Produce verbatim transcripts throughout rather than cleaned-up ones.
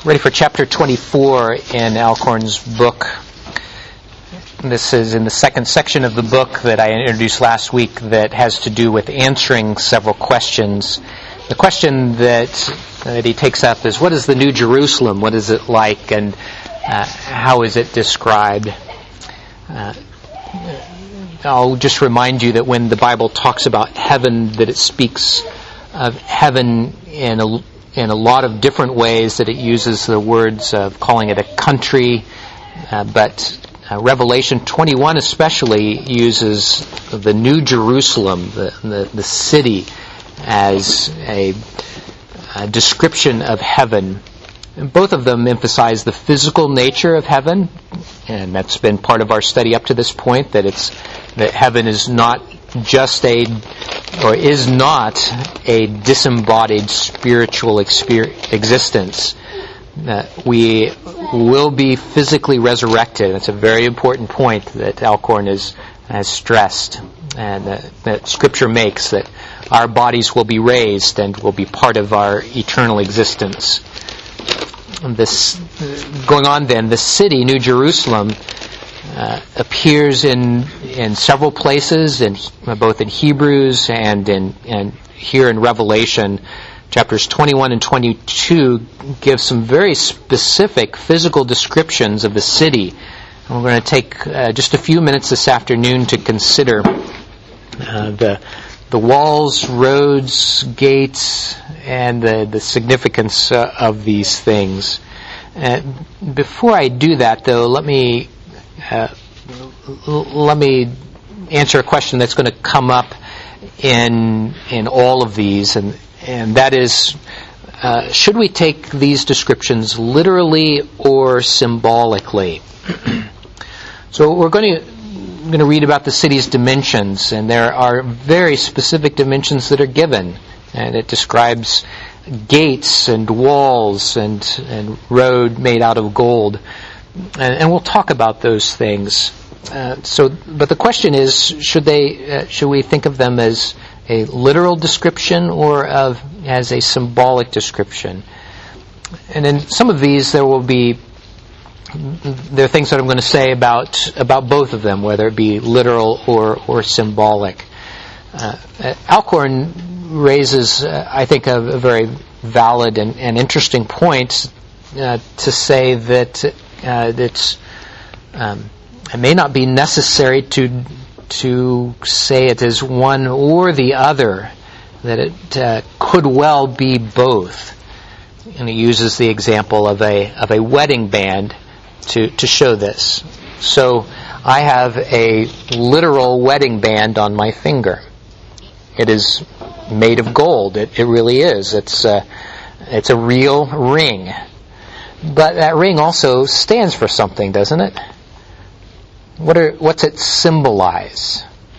Ready for chapter twenty-four in Alcorn's book. This is in the second section of the book that I introduced last week that has to do with answering several questions. The question that, that he takes up is, what is the New Jerusalem? What is it like, and uh, how is it described? Uh, I'll just remind you that when the Bible talks about heaven, that it speaks of heaven in a in a lot of different ways, that it uses the words of calling it a country, uh, but uh, Revelation twenty-one especially uses the New Jerusalem, the, the, the city, as a, a description of heaven. And both of them emphasize the physical nature of heaven, and that's been part of our study up to this point, that it's that heaven is not just a, or is not a disembodied spiritual exper- existence. Uh, we will be physically resurrected. That's a very important point that Alcorn is, has stressed, and uh, that Scripture makes, that our bodies will be raised and will be part of our eternal existence. This going on then, the city, New Jerusalem, Uh, appears in in several places, in both in Hebrews and in and here in Revelation. Chapters twenty-one and twenty-two give some very specific physical descriptions of the city. And we're going to take uh, just a few minutes this afternoon to consider uh, the the walls, roads, gates, and the the significance uh, of these things. Uh, before I do that, though, let me. Uh, let me answer a question that's going to come up in in all of these, and and that is, uh, should we take these descriptions literally or symbolically? So we're going to going to read about the city's dimensions, and there are very specific dimensions that are given, and it describes gates and walls and and road made out of gold. And, and we'll talk about those things. Uh, so, but the question is, should they? Uh, should we think of them as a literal description or of as a symbolic description? And in some of these, there will be there are things that I'm going to say about about both of them, whether it be literal or or symbolic. Uh, Alcorn raises, uh, I think, a, a very valid and, and interesting point uh, to say that. Uh, it's, um, it may not be necessary to to say it as one or the other, that it uh, could well be both. And he uses the example of a of a wedding band to, to show this. So I have a literal wedding band on my finger. It is made of gold. It, it really is. It's a, it's a real ring. But that ring also stands for something, doesn't it? What are what's it symbolize?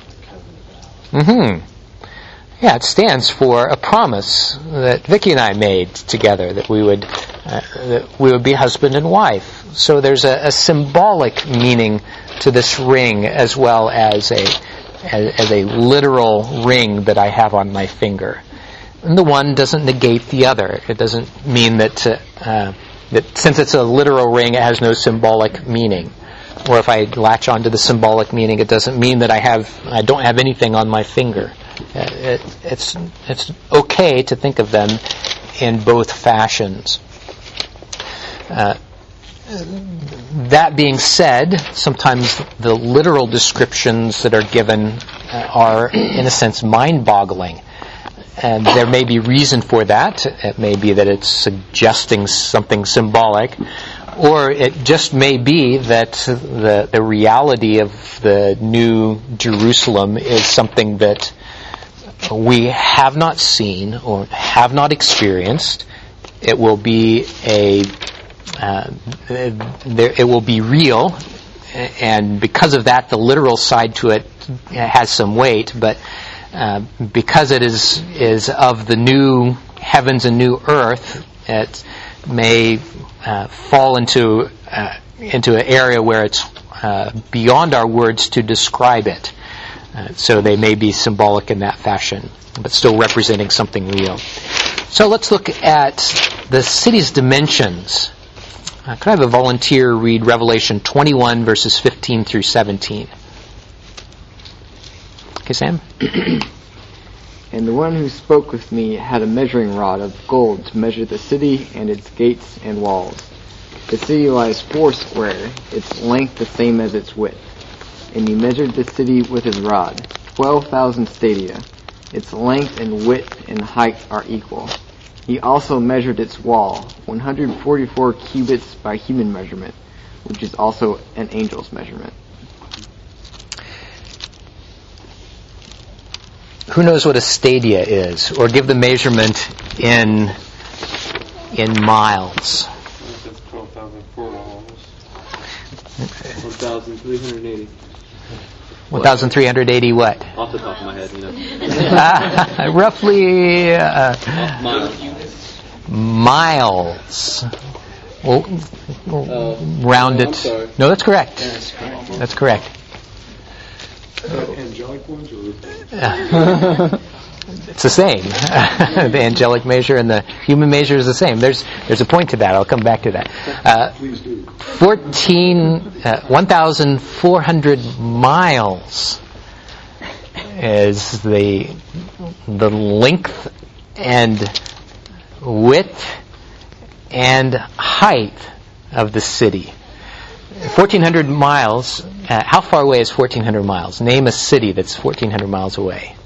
Mm-hmm. Yeah, it stands for a promise that Vicki and I made together, that we would uh, that we would be husband and wife. So there's a, a symbolic meaning to this ring, as well as a as, as a literal ring that I have on my finger. And the one doesn't negate the other. It doesn't mean that. Uh, That since it's a literal ring, it has no symbolic meaning. Or if I latch onto the symbolic meaning, it doesn't mean that I have I don't have anything on my finger. It, it's it's okay to think of them in both fashions. Uh, that being said, sometimes the literal descriptions that are given uh, are, in a sense, mind-boggling. And there may be reason for that. It may be that it's suggesting something symbolic, or it just may be that the the reality of the New Jerusalem is something that we have not seen or have not experienced. It will be a uh, it will be real, and because of that, the literal side to it has some weight, but. Uh, because it is is of the new heavens and new earth, it may uh, fall into uh, into an area where it's uh, beyond our words to describe it. Uh, so they may be symbolic in that fashion, but still representing something real. So let's look at the city's dimensions. Uh, could I have a volunteer read Revelation twenty-one, verses fifteen through seventeen? Okay, Sam? And the one who spoke with me had a measuring rod of gold to measure the city and its gates and walls. The city lies four square, its length the same as its width. And he measured the city with his rod, twelve thousand stadia. Its length and width and height are equal. He also measured its wall, one hundred forty-four cubits by human measurement, which is also an angel's measurement. Who knows what a stadia is? Or give the measurement in in miles. That's twelve thousand four miles. one thousand three hundred eighty. one thousand three hundred eighty what? Off the top of my head, you know. uh, roughly uh, miles. Miles. Well, we'll uh, round no, I'm it. sorry. No, that's correct. That's correct. That's correct. Uh, angelic ones or It's the same. The angelic measure and the human measure is the same. There's there's a point to that. I'll come back to that. Uh, Please do. Fourteen, uh, one thousand four hundred miles is the the length and width and height of the city. fourteen hundred miles. Uh, how far away is fourteen hundred miles? Name a city that's fourteen hundred miles away.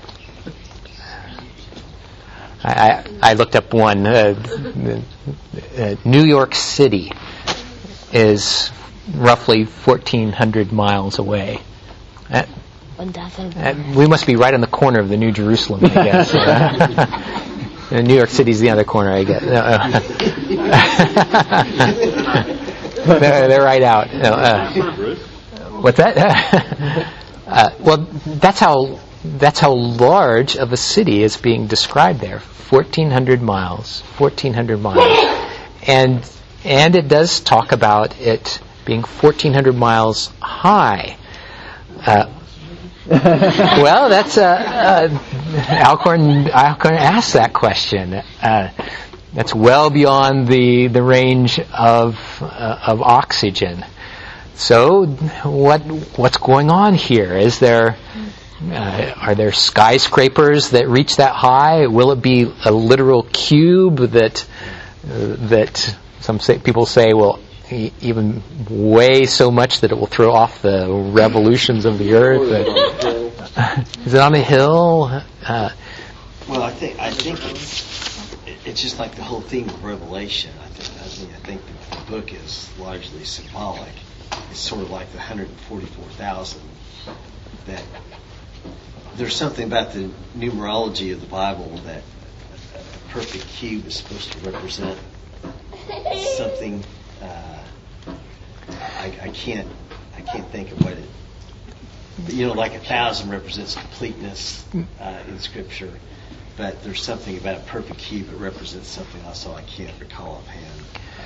I, I, I looked up one. Uh, uh, New York City is roughly fourteen hundred miles away. Uh, uh, we must be right on the corner of the New Jerusalem, I guess. Uh, New York City's the other corner, I guess. Uh, they're, they're right out. Uh, what's that? uh, well, that's how that's how large of a city is being described there. fourteen hundred miles. fourteen hundred miles. And and it does talk about it being fourteen hundred miles high. Uh, well, that's uh, uh, Alcorn. Alcorn asked that question. Uh, that's well beyond the the range of uh, of oxygen. So, what what's going on here? Is there uh, are there skyscrapers that reach that high? Will it be a literal cube that uh, that some say, people say will e- even weigh so much that it will throw off the revolutions of the earth? Is it on a hill? Uh, well, I think I think it's it's just like the whole theme of Revelation. I think I think, I think the book is largely symbolic. It's sort of like the one hundred forty-four thousand. That there's something about the numerology of the Bible that a perfect cube is supposed to represent something. Uh, I, I can't I can't think of what it. You know, like a thousand represents completeness uh, in Scripture, but there's something about a perfect cube that represents something also I can't recall offhand.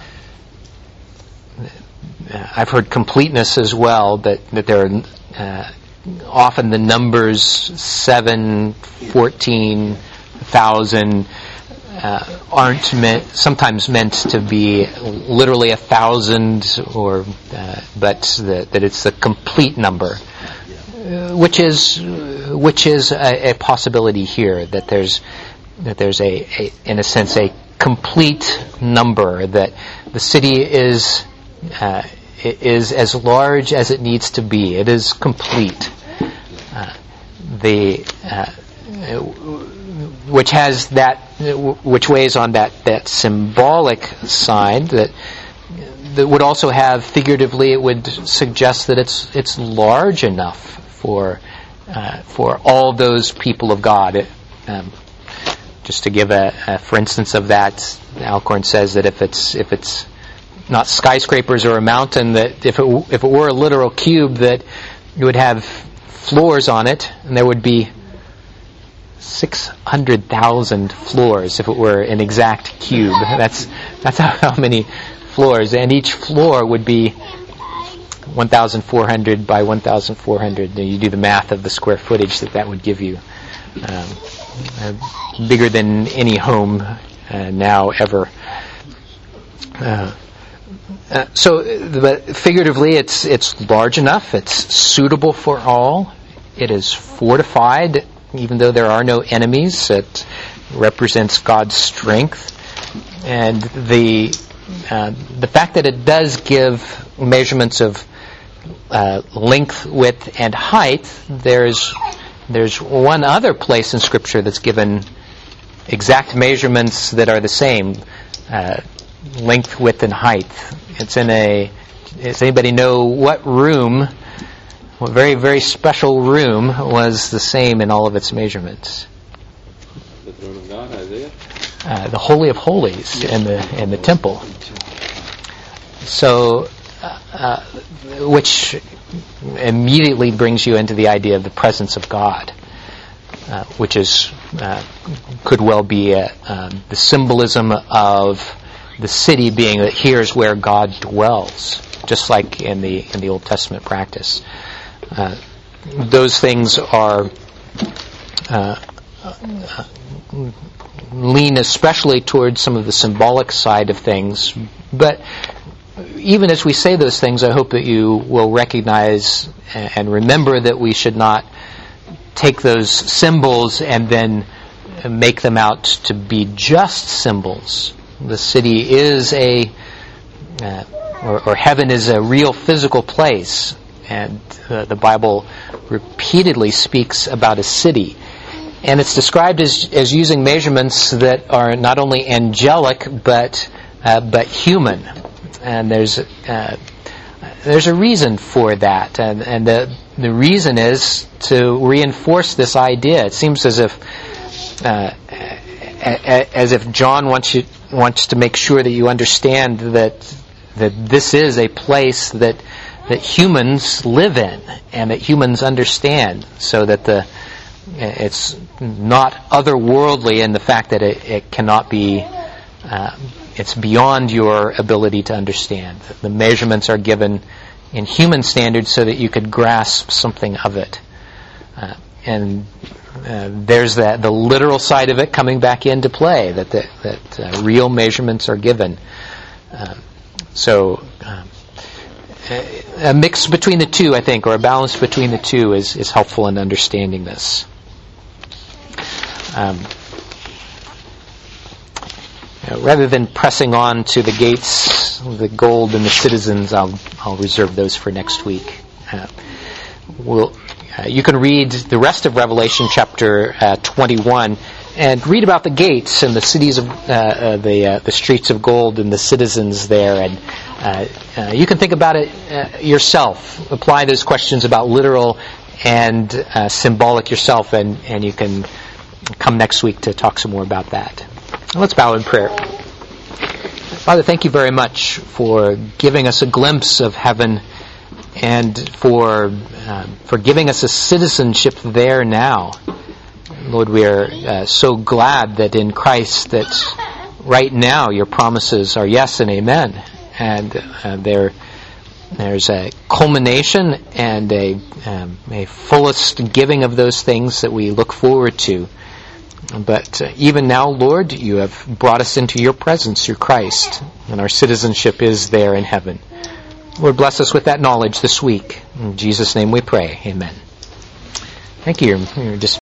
I've heard completeness as well, that, that there are uh, often the numbers seven, fourteen, thousand uh, aren't meant, sometimes meant to be literally a thousand, or uh, but the, that it's a complete number, uh, which is which is a, a possibility here, that there's that there's a, a in a sense a complete number, that the city is. Uh, it is as large as it needs to be. It is complete. Uh, the uh, which has that, which weighs on that, that symbolic side. That that would also have, figuratively, it would suggest that it's it's large enough for uh, for all those people of God. It, um, just to give a, a for instance of that, Alcorn says that if it's if it's not skyscrapers or a mountain, that if it if it were a literal cube, that you would have floors on it, and there would be six hundred thousand floors if it were an exact cube. That's that's how, how many floors, and each floor would be one thousand four hundred by one thousand four hundred. You do the math of the square footage that that would give you. Um, uh, bigger than any home uh, now ever. Uh, uh, so, but figuratively, it's it's large enough. It's suitable for all. It is fortified, even though there are no enemies. It represents God's strength, and the uh, the fact that it does give measurements of uh, length, width, and height. There's there's one other place in Scripture that's given exact measurements that are the same. Uh, length, width, and height. It's in a... Does anybody know what room, what very, very special room was the same in all of its measurements? The throne of God, Isaiah? Uh, the Holy of Holies in the in the temple. So, uh, uh, which immediately brings you into the idea of the presence of God, uh, which is uh, could well be a, um, the symbolism of the city being that here's where God dwells, just like in the in the Old Testament practice. Uh, those things are uh, uh, lean especially towards some of the symbolic side of things. But even as we say those things, I hope that you will recognize and remember that we should not take those symbols and then make them out to be just symbols. The city is a, uh, or, or heaven is a real physical place, and uh, the Bible repeatedly speaks about a city. And it's described as, as using measurements that are not only angelic, but uh, but human. And there's uh, there's a reason for that, and, and the the reason is to reinforce this idea. It seems as if uh, as if John wants you wants to make sure that you understand that that this is a place that that humans live in and that humans understand, so that the it's not otherworldly in the fact that it, it cannot be uh, it's beyond your ability to understand. The measurements are given in human standards so that you could grasp something of it, uh, and Uh, there's that the literal side of it coming back into play, that the, that uh, real measurements are given. Uh, so um, a, a mix between the two, I think, or a balance between the two is, is helpful in understanding this. Um, uh, rather than pressing on to the gates, the gold, and the citizens, I'll I'll reserve those for next week. Uh, we'll. Uh, you can read the rest of Revelation chapter uh, twenty-one and read about the gates and the cities of uh, uh, the uh, the streets of gold and the citizens there, and uh, uh, you can think about it uh, yourself. Apply those questions about literal and uh, symbolic yourself, and, and you can come next week to talk some more about that. Let's bow in prayer. Father, thank you very much for giving us a glimpse of heaven, and for uh, for giving us a citizenship there now. Lord, we are uh, so glad that in Christ that right now your promises are yes and amen. And uh, there, there's a culmination and a, um, a fullest giving of those things that we look forward to. But uh, even now, Lord, you have brought us into your presence through Christ, and our citizenship is there in heaven. Lord, bless us with that knowledge this week. In Jesus' name we pray. Amen. Thank you. You're just